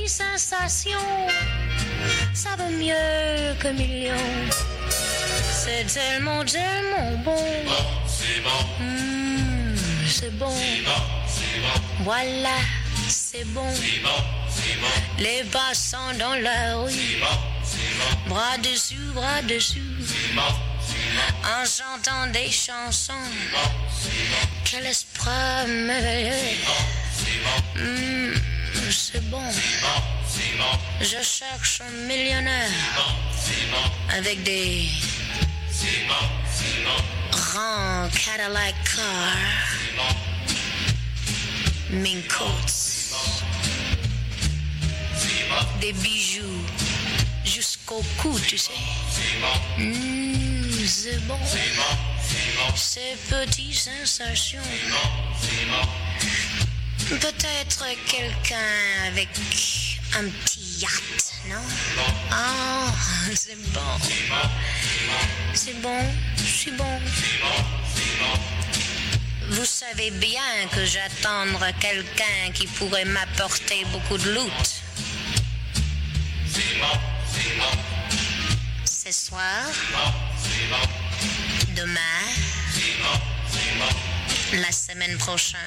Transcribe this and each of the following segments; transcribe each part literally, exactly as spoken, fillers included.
petite sensation, ça vaut mieux que million. C'est tellement, tellement bon. C'est bon, Mmh, c'est bon. c'est bon, c'est bon, Voilà, c'est bon. c'est bon, c'est bon, Les passants dans la rue, c'est bon, c'est bon, bras dessus, bras dessus, c'est bon, c'est bon, en chantant des chansons. bon, c'est bon, Quel esprit merveilleux. c'est bon, Mmh, c'est bon. bon, c'est bon, Je cherche un millionnaire c'est bon, avec des c'est bon, c'est bon, grands Cadillac cars, c'est bon, mink coats, c'est bon, des bijoux jusqu'au cou, tu sais. c'est bon, Mmh, c'est bon. c'est bon, c'est bon, Ces petites sensations. c'est bon, Peut-être quelqu'un avec un petit yacht, non? Ah, c'est bon. C'est bon, c'est bon. Vous savez bien que j'attends quelqu'un qui pourrait m'apporter beaucoup de loot. Ce soir, demain, la semaine prochaine,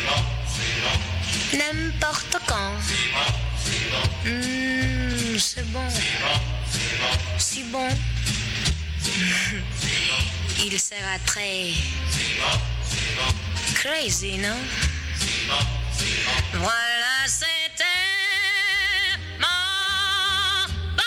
n'importe quand. Mmh, c'est bon. Si bon. Il sera très crazy, non? Voilà, c'était mon bon.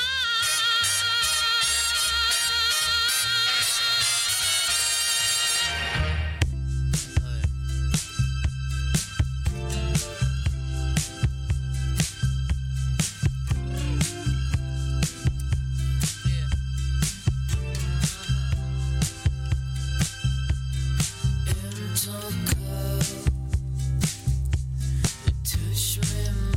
Into a cup, touch me.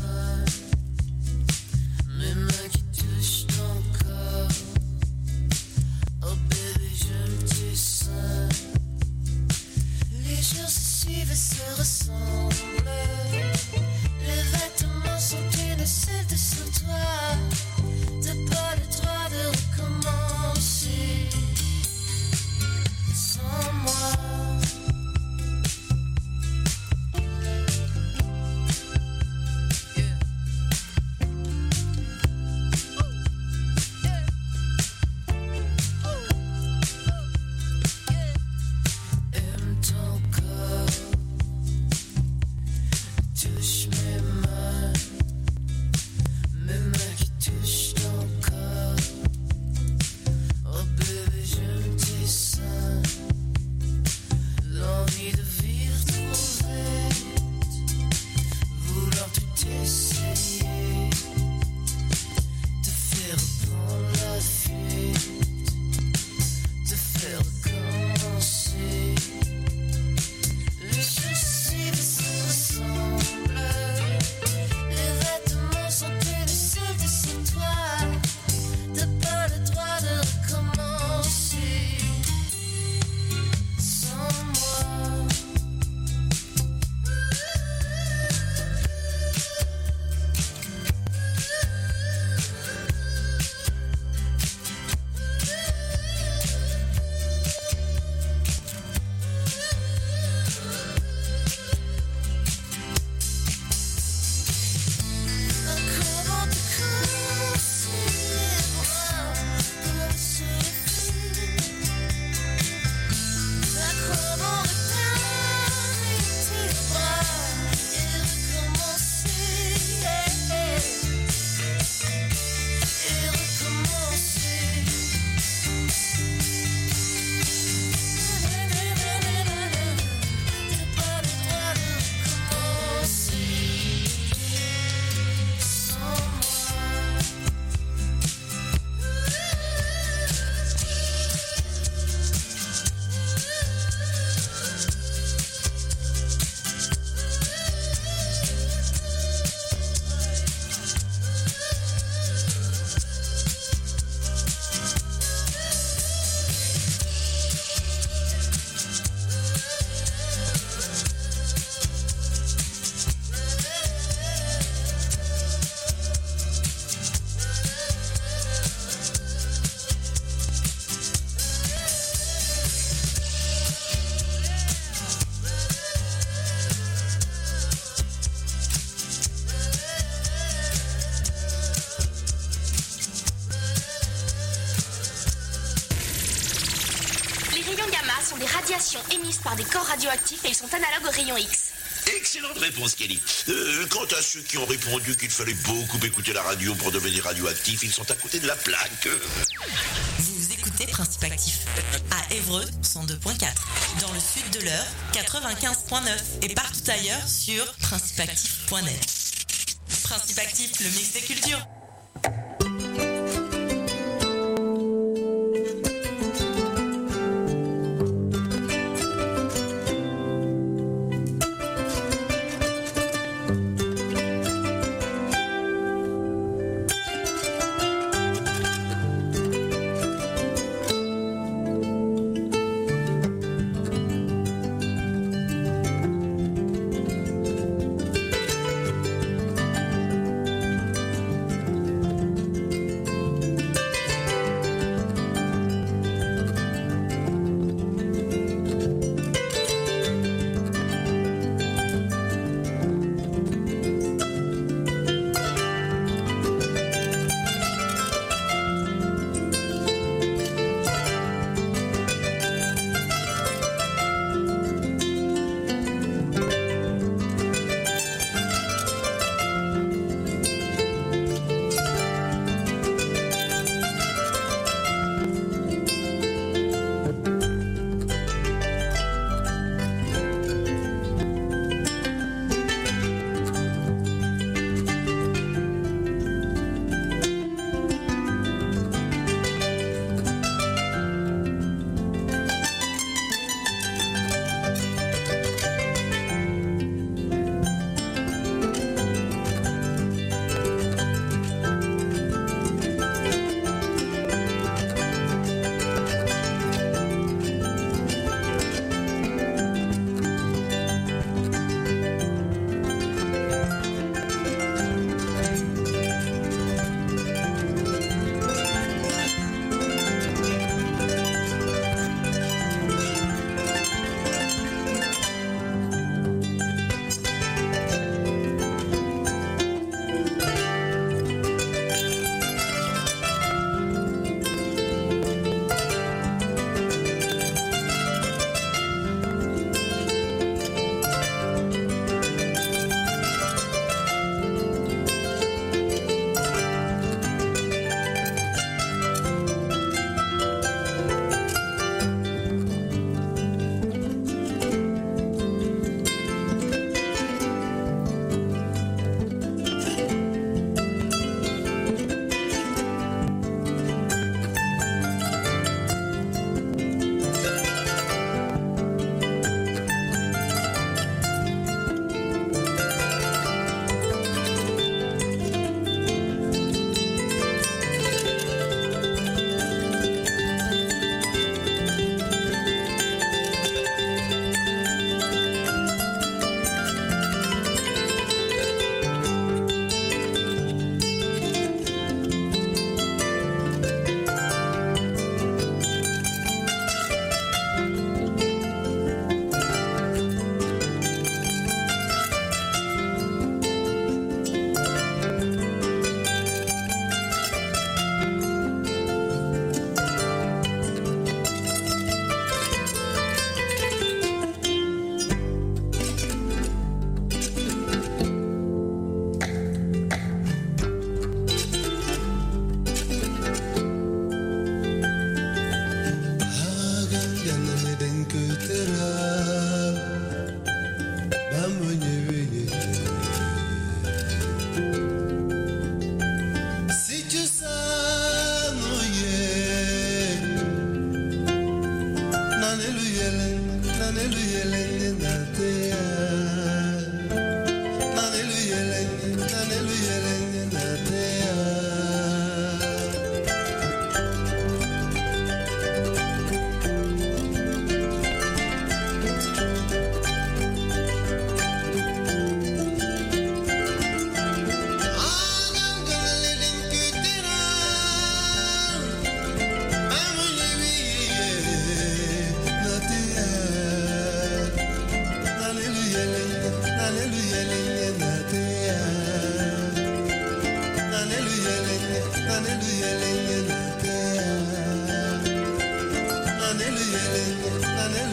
sont des radiations émises par des corps radioactifs et ils sont analogues aux rayons X. Excellente réponse, Kelly. Euh, quant à ceux qui ont répondu qu'il fallait beaucoup écouter la radio pour devenir radioactif, ils sont à côté de la plaque. Vous écoutez Principe Actif à Évreux cent deux point quatre, dans le sud de l'Eure quatre-vingt-quinze point neuf et partout ailleurs sur principe actif point net. Principe Actif, le mix des cultures. Hallelujah.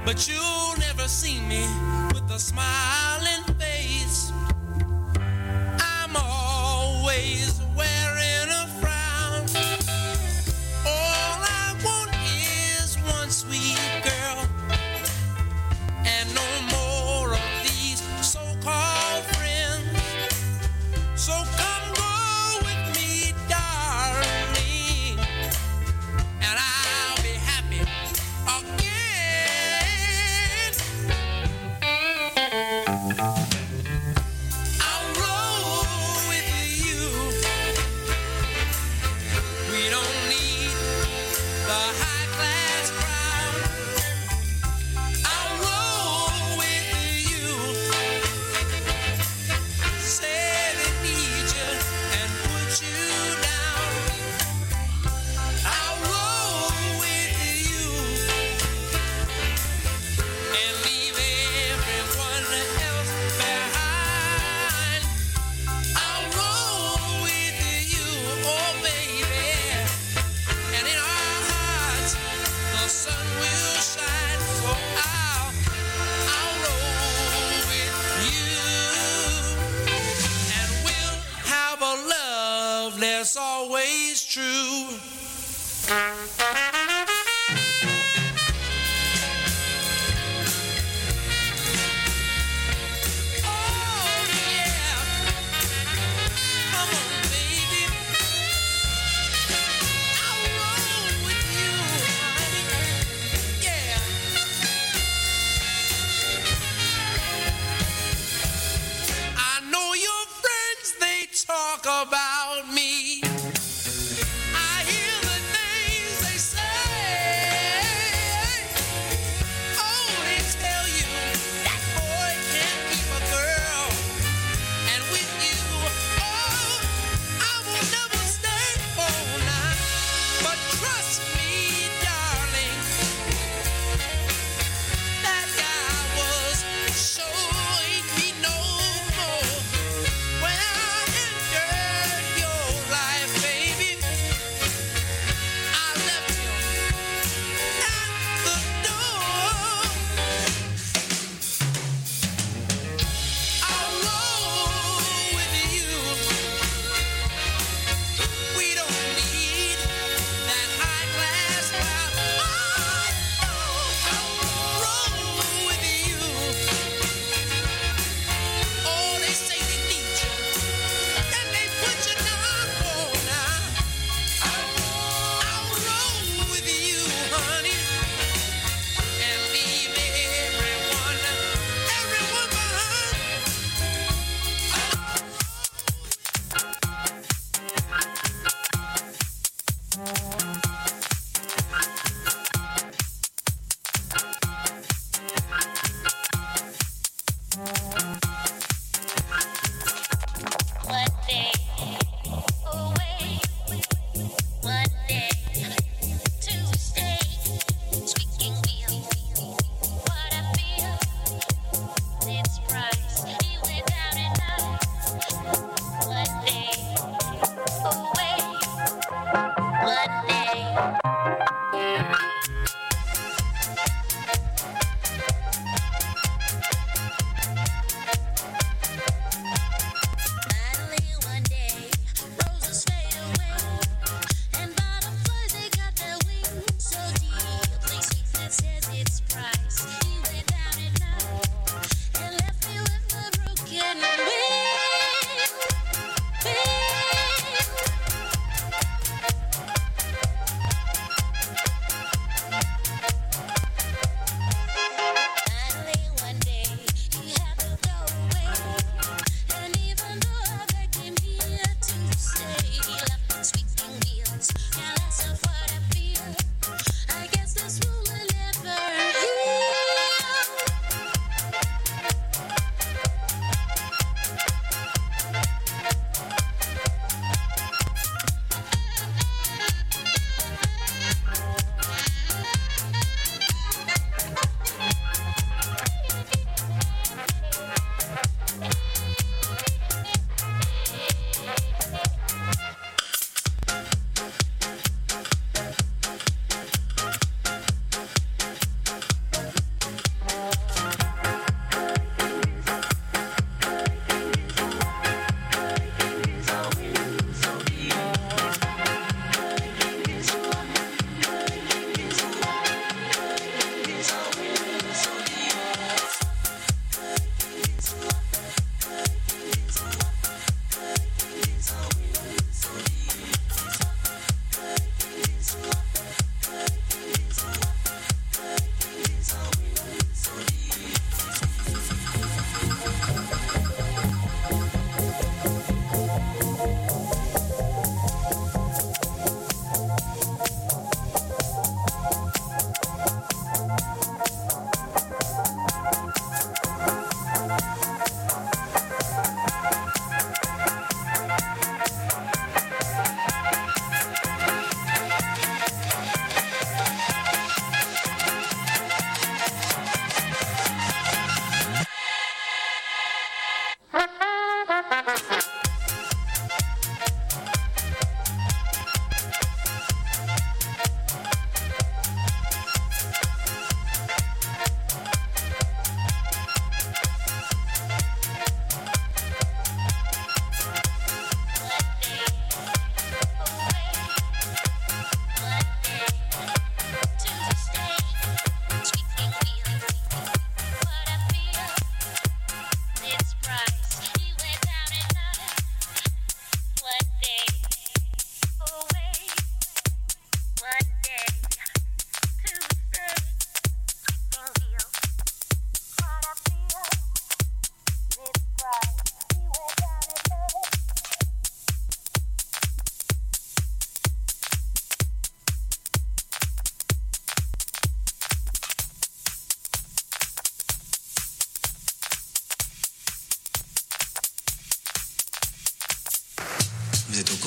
but you'll never see me with a smiling face. I'm always wearing a frown. All I want is one sweet girl, and no more of these so-called friends. So come go with me, darling, and I'll be happy again. I'll roll with you. We don't need the high-class crowd. I'll roll with you. Say they need you and put you down. I'll roll with you and leave everyone else behind. I'll roll with you, oh baby, and in our hearts the sun will shine. So I'll, I'll roll with you, and we'll have a love that's always true. Oh yeah, come on baby, I'll roll with you, honey. Yeah. I know your friends, they talk about me. I hear the things they say.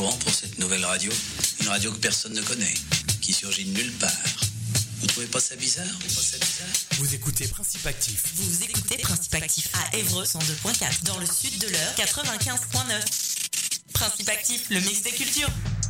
courant pour cette nouvelle radio. Une radio que personne ne connaît, qui surgit de nulle part. Vous trouvez pas ça bizarre? Vous trouvez pas ça bizarre? Vous écoutez Principe Actif. Vous écoutez Principe Actif à Évreux cent deux point quatre, dans le sud de l'Eure quatre-vingt-quinze point neuf. Principe Actif, le mix des cultures.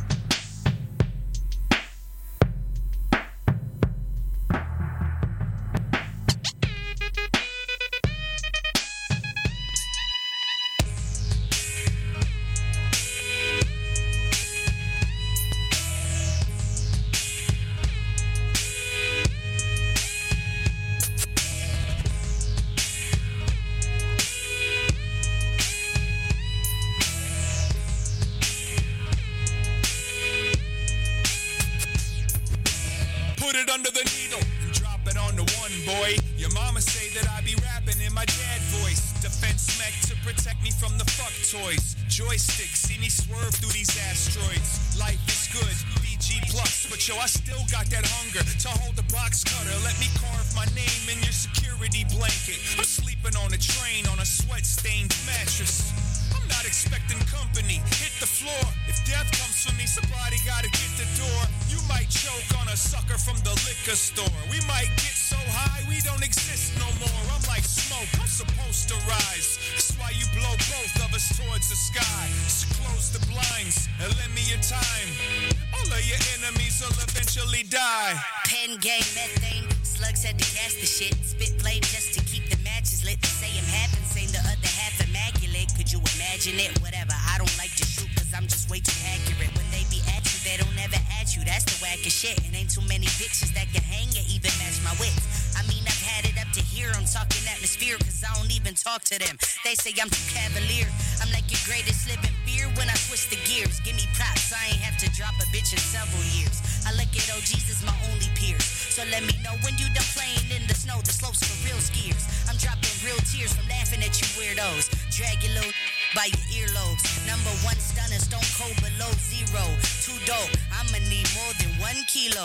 To them, they say I'm too cavalier. I'm like your greatest living fear when I switch the gears. Give me props, I ain't have to drop a bitch in several years. I look at O Gs as my only peers. So let me know when you done playing in the snow. The slopes for real skiers. I'm dropping real tears from laughing at you weirdos. Drag your little by your earlobes. Number one stunner, stone cold below zero. Too dope, I'ma need more than one kilo.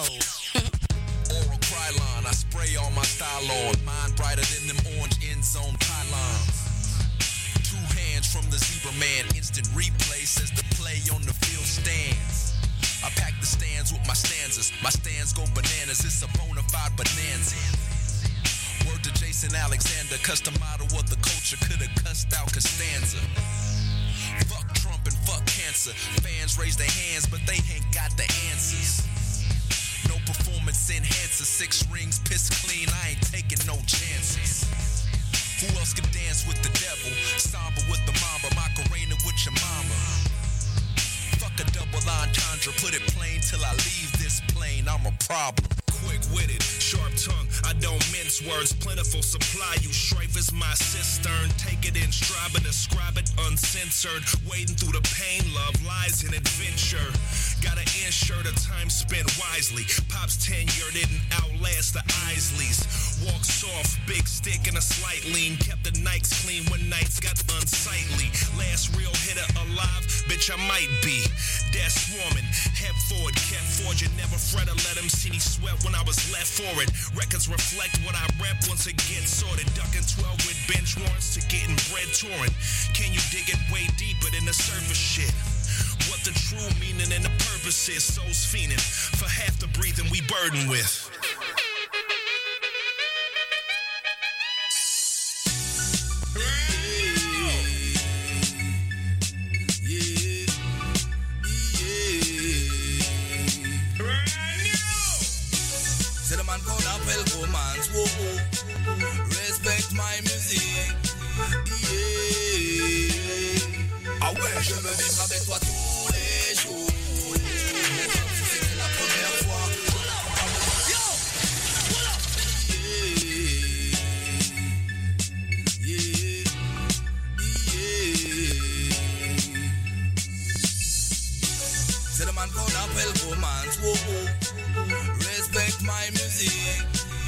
Oral Krylon, I spray all my style on. Mine brighter than them orange end zone pylons. Two hands from the zebra man. Instant replay says the play on the field stands. I pack the stands with my stanzas. My stands go bananas. It's a bona fide bonanza. Word to Jason Alexander. Custom model of the culture. Could've cussed out Costanza. Fuck Trump and fuck cancer. Fans raise their hands, but they ain't got the answers. No performance enhancer, six rings, piss clean, I ain't taking no chances. Who else can dance with the devil? Samba with the mamba, Macarena with your mama. Fuck a double entendre, put it plain till I leave this plane, I'm a problem. Quick-witted, sharp tongue, I don't mince words. Plentiful supply, you strife is my cistern. Take it in stride, but describe it uncensored. Wading through the pain, love, lies, and adventure. Gotta ensure the time spent wisely. Pop's tenure didn't outlast the Isleys. Walk soft, big stick and a slight lean. Kept the nights clean when nights got unsightly. Last real hitter alive, bitch I might be. Death swarming, head forward, kept forging. Never fret or let him see me sweat when I was left for it. Records reflect what I rep once it gets sorted. Ducking twelve with bench warrants to getting bread touring. Can you dig it way deeper than the surface shit? What the true meaning and the purpose is. Souls fiending for half the breathing we burden with. Respect my music. Yeah. Ah ouais, je veux vivre avec toi tous les jours. C'était la première fois. Yo, what up? Yeah, yeah, yeah. C'est le man qu'on appelle romance. Whoa, whoa. Respect my music.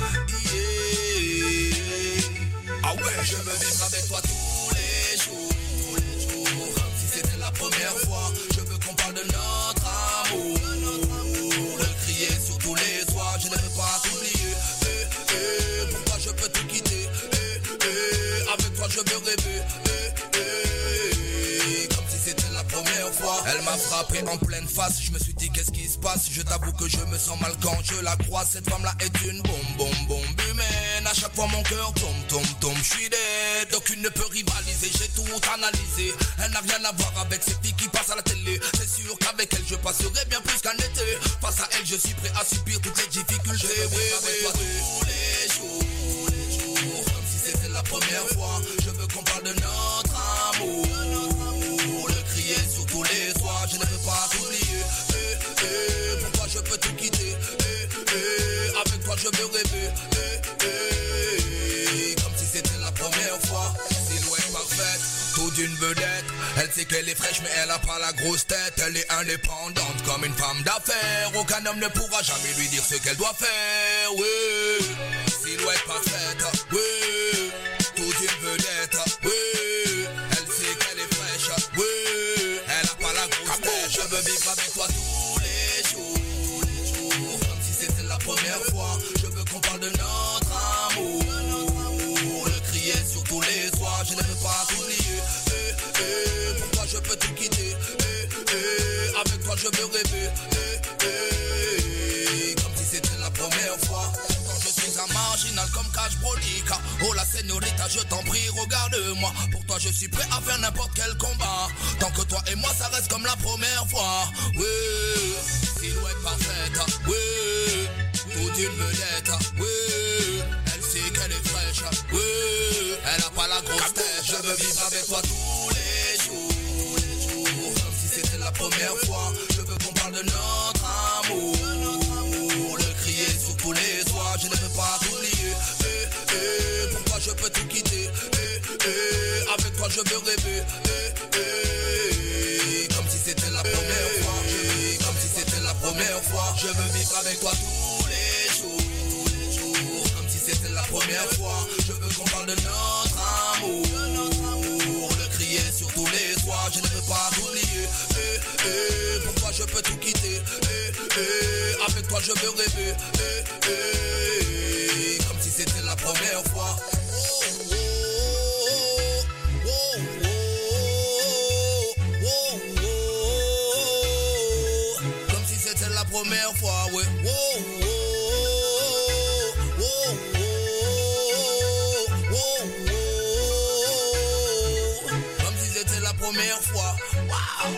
Yeah. Ah ouais, je veux vivre avec toi tous les jours. Comme si c'était la première fois. Je veux qu'on parle de notre amour. Le crier sur tous les toits. Je ne veux pas t'oublier. Eh, eh, pourquoi je peux te quitter? Eh, eh, avec toi je veux rêver. Eh, eh, comme si c'était la première fois. Elle m'a frappé. frappé en pleine face. Je me suis dit qu'est-ce qui se passe. Je t'avoue que je me sens mal quand je la croise. Cette femme là est une bombe, bombe, bombe humaine. À chaque fois mon cœur tombe, tombe, tombe. Je suis dead, aucune ne peut rivaliser. J'ai tout analysé. Elle n'a rien à voir avec ces filles qui passent à la télé. C'est sûr qu'avec elle je passerai bien plus qu'un été. Face à elle je suis prêt à subir toutes les difficultés. Je veux oui, avec oui, toi oui. tous les jours, les jours. Comme si c'était la première fois. Je veux qu'on parle de notre amour. Le crier sur tous les toits. Je ne veux pas t'oublier. Eh, eh, pour toi je peux tout quitter. Eh, eh, avec toi je veux rêver. Eh, eh, comme si c'était la première fois. Silhouette parfaite, tout d'une vedette. Elle sait qu'elle est fraîche mais elle a pas la grosse tête. Elle est indépendante comme une femme d'affaires. Aucun homme ne pourra jamais lui dire ce qu'elle doit faire. Oui, silhouette parfaite. Oui, tout d'une vedette. Oui, elle sait qu'elle est fraîche. Oui, elle a pas la grosse tête. Je veux vivre avec toi tous les jours, les jours. Comme si c'était la première fois. Je veux qu'on parle de notre amour. Le crier sur tous les toits. Je ne veux pas t'oublier. Eh, eh, pour toi je peux tout quitter. Eh, eh, avec toi je veux rêver. Eh, eh, comme si c'était la première fois. Quand je suis un marginal comme Cash Brolica. Oh la señorita je t'en prie regarde-moi. Pour toi je suis prêt à faire n'importe quel combat. Tant que toi et moi ça reste comme la première fois. Oui, silhouette parfaite. Oui, toute une vedette. Oui, elle sait qu'elle est fraîche. Oui, elle a pas la grosse tête. Je veux vivre avec toi tous les jours, les jours. Comme si c'était la première fois. Je veux qu'on parle de notre amour. Le crier sur tous les toits. Je ne veux pas t'oublier. Eh, eh, pour toi je peux tout quitter. Eh, eh, avec toi je veux rêver. Eh, eh, comme si c'était la première fois. Eh, comme si c'était la première fois. Je veux vivre avec toi tous les jours, les jours. Comme si c'était la première fois. Je veux qu'on parle de notre amour. Le crier sur tous les toits. Je ne veux pas t'oublier. Eh, eh, pour toi je peux tout quitter. Eh, eh, avec toi je veux rêver. Eh, eh, comme si c'était la première fois. Oh, oh, oh, oh, oh, oh. Comme si c'était la première fois, ouais. Oh, oh, oh, oh, oh, oh. Comme si c'était la première fois. Wow.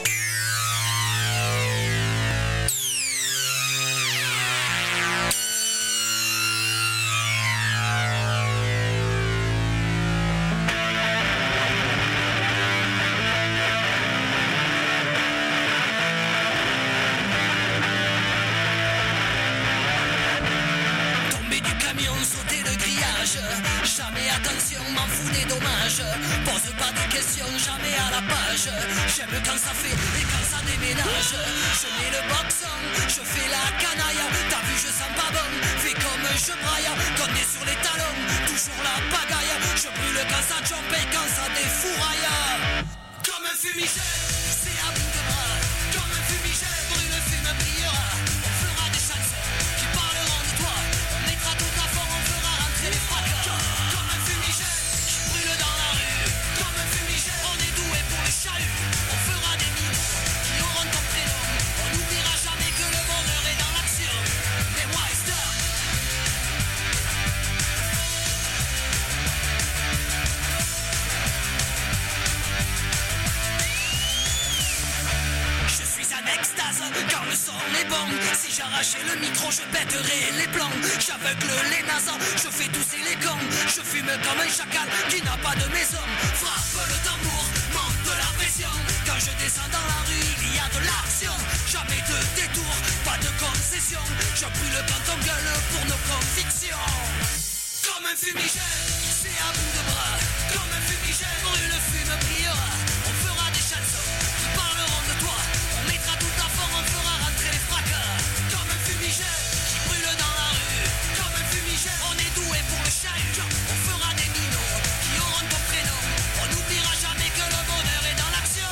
Jamais attention, m'en fous des dommages. Pose pas de questions, jamais à la page. J'aime quand ça fait et quand ça déménage. Je mets le boxon, je fais la canaille. T'as vu, je sens pas bon, fais comme je braille. Condé sur les talons, toujours la pagaille. Je brûle quand ça jump et quand ça défouraille. Comme un fumigène, c'est à bout de bras. Comme un fumigène, brûle, fume, brillera. On fera des chansons qui parleront de toi. On mettra tout à fond, on fera rentrer les fracas. On fera des mines qui auront ton prénom. On n'oubliera jamais que le bonheur est dans l'action. Mais moi, stop. Je suis en extase quand le son est bon. Si j'arrachais le micro, je pèterais les plombs. J'aveugle les nasas, je fais tousser les gants. Je fume comme un chacal qui n'a pas de maison. Frappe le tambour, monte de la pression. Quand je descends dans la rue, il y a de l'action. Jamais de détour, pas de concession. Je brûle quand on gueule pour nos convictions. Comme un fumigène, c'est à bout de bras. Comme un fumigène, brûle, fume, brillera. On fera des chansons qui parleront de toi. On mettra tout à fond, on fera rentrer les fracas. Comme un fumigène qui brûle dans la rue. Comme un fumigène, on est doué pour le chahut. On fera des minots qui auront ton prénom. On n'oubliera jamais que le bonheur est dans l'action.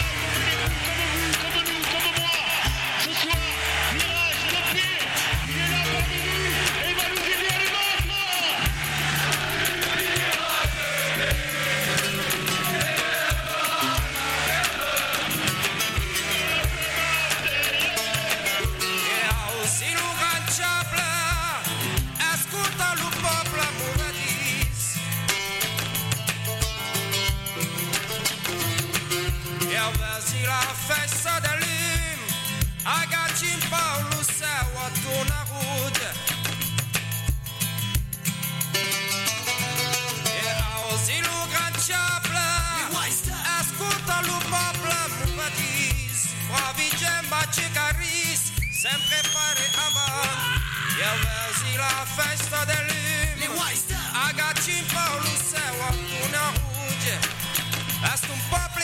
Comme nous, comme moi, ce soir, Mirage, le pied, il est là. vicem bace caris, sempre fare avan. Eu vezi la festa de lume, agaci în polul seu, tu ne auge. Asta un poplu